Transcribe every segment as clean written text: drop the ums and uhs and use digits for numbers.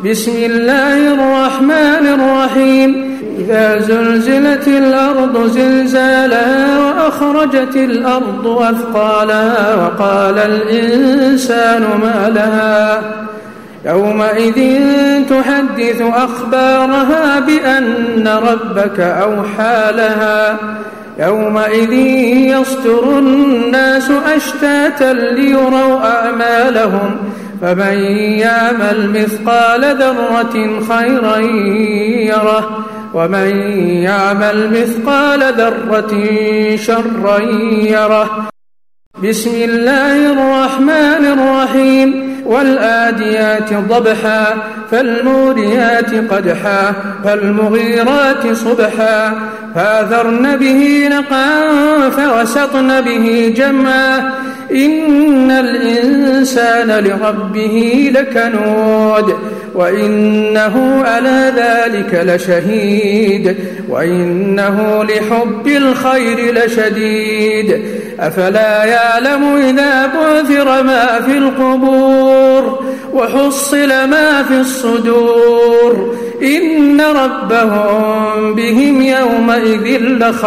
بسم الله الرحمن الرحيم إذا زلزلت الأرض زلزالها وأخرجت الأرض أثقالها وقال الإنسان ما لها يومئذ تحدث أخبارها بأن ربك أوحى لها يومئذ يصدر الناس أشتاتا ليروا أعمالهم فمن يعمل مثقال ذرة خيرا يره ومن يعمل مثقال ذرة شرا يره. بسم الله الرحمن الرحيم والآديات ضبحا فالموريات قدحا فالمغيرات صبحا فأثرن به نقعا فوسطن به جمعا إن الإنسان لربه لكنود وإنه على ذلك لشهيد وإنه لحب الخير لشديد أفلا يعلم إذا بعثر ما في القبور وحصل ما في الصدور إن ربهم بهم يومئذ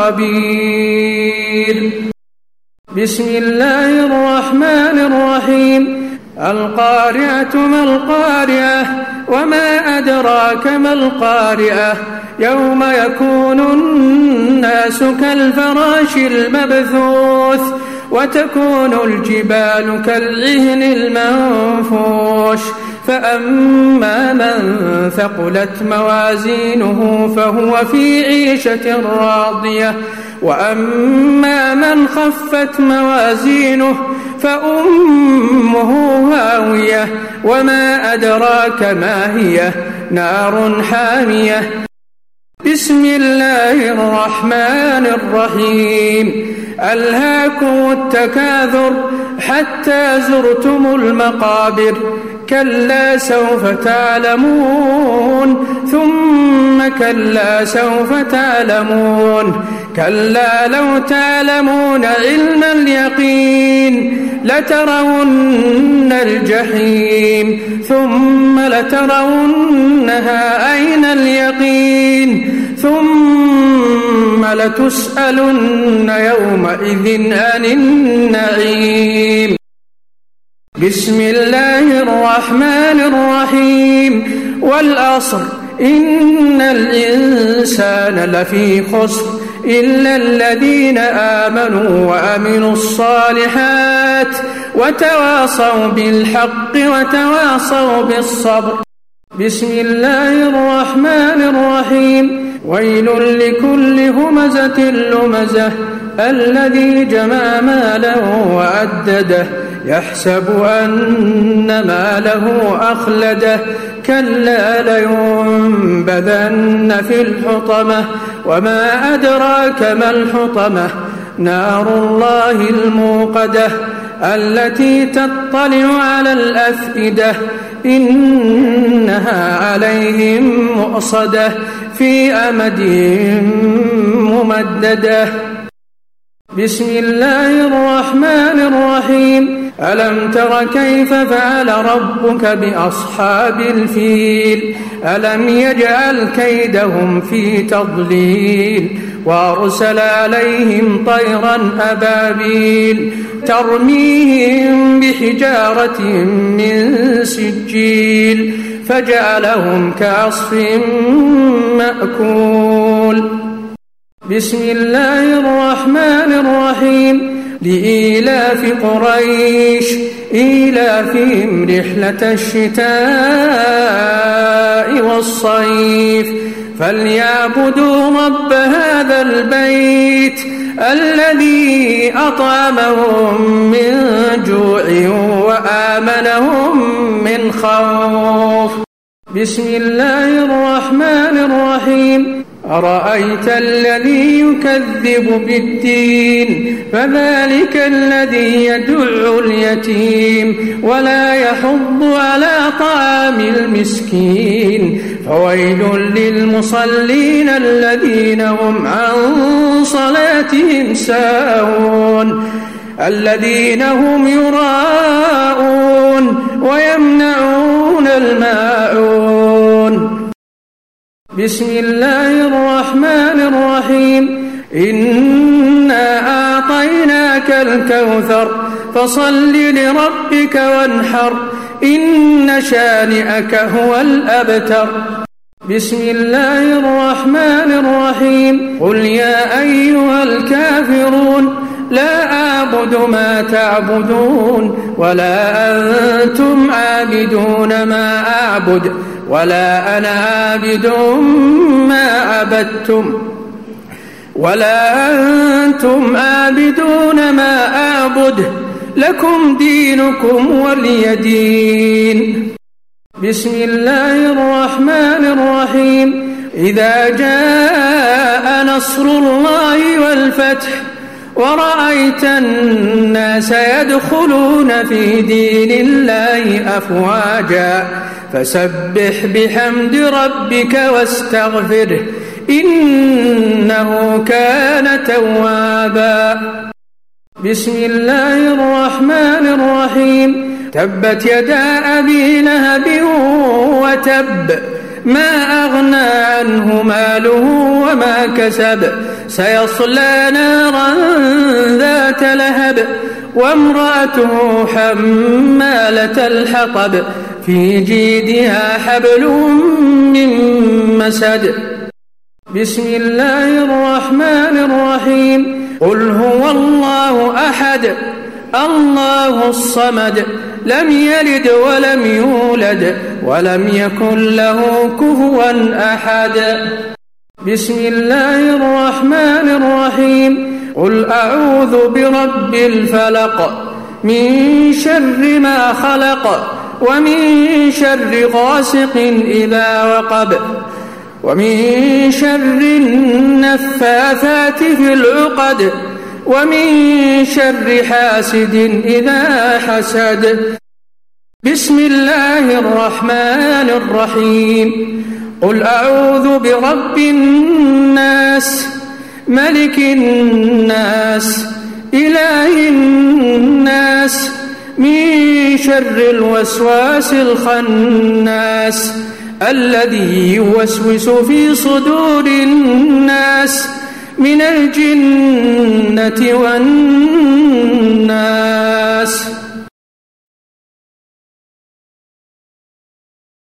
لخبير. بسم الله الرحمن الرحيم القارعة ما القارعة وما أدراك ما القارعة يوم يكون الناس كالفراش المبثوث وتكون الجبال كالعهن المنفوش فأما من ثقلت موازينه فهو في عيشة راضية وأما من خفت موازينه فأمه هاوية وما أدراك ما هي نار حامية. بسم الله الرحمن الرحيم ألهاكم التكاثر حتى زرتم المقابر كلا سوف تعلمون ثم كلا سوف تعلمون كلا لو تعلمون علم اليقين لترون الجحيم ثم لترونها عين اليقين ثم لتسألن يومئذ عن النعيم. بسم الله الرحمن الرحيم والعصر إن الإنسان لفي خسر إلا الذين آمنوا وعملوا الصالحات وتواصوا بالحق وتواصوا بالصبر. بسم الله الرحمن الرحيم ويل لكل همزة لمزة الذي جمع ماله وعدده يحسب أن ماله أخلده كلا لينبذن في الحطمة وما أدراك ما الحطمة نار الله الموقدة التي تطلع على الأفئدة إنها عليهم مؤصدة في أمد ممددة. بسم الله الرحمن الرحيم ألم تر كيف فعل ربك بأصحاب الفيل ألم يجعل كيدهم في تضليل وأرسل عليهم طيرا أبابيل ترميهم بحجارة من سجيل فجعلهم كعصف مأكول. بسم الله الرحمن الرحيم لإيلاف قريش إيلافهم رحلة الشتاء والصيف فليعبدوا رب هذا البيت الذي أطعمهم من جوع وآمنهم من خوف. بسم الله الرحمن الرحيم أرأيت الذي يكذب بالدين فذلك الذي يدع اليتيم ولا يحض على طعام المسكين فويل للمصلين الذين هم عن صلاتهم ساهون الذين هم يراءون ويمنعون الماعون بسم الله الرحمن الرحيم إنا أعطيناك الكوثر فصل لربك وانحر إن شانئك هو الأبتر بسم الله الرحمن الرحيم قل يا أيها الكافرون لا أعبد ما تعبدون ولا أنتم عابدون ما أعبد ولا أنا عابد ما عبدتم ولا أنتم عابدون ما أعبد لكم دينكم ولي دين بسم الله الرحمن الرحيم إذا جاء نصر الله والفتح ورأيت الناس يدخلون في دين الله أفواجا فسبح بحمد ربك واستغفره إنه كان توابا بسم الله الرحمن الرحيم تبت يدا أبي لهب وتب ما أغنى عنه ماله وما كسب سيصلى نارا ذات لهب وامرأته حمالة الحطب في جيدها حبل من مسد بسم الله الرحمن الرحيم قل هو الله أحد الله الصمد لم يلد ولم يولد ولم يكن له كفوا أحد بسم الله الرحمن الرحيم قل أعوذ برب الفلق من شر ما خلق ومن شر غاسق إذا وقب ومن شر النفاثات في العقد ومن شر حاسد إذا حسد بسم الله الرحمن الرحيم قل أعوذ برب الناس ملك الناس إله الناس من شر الوسواس الخناس الذي يوسوس في صدور الناس من الجنة والناس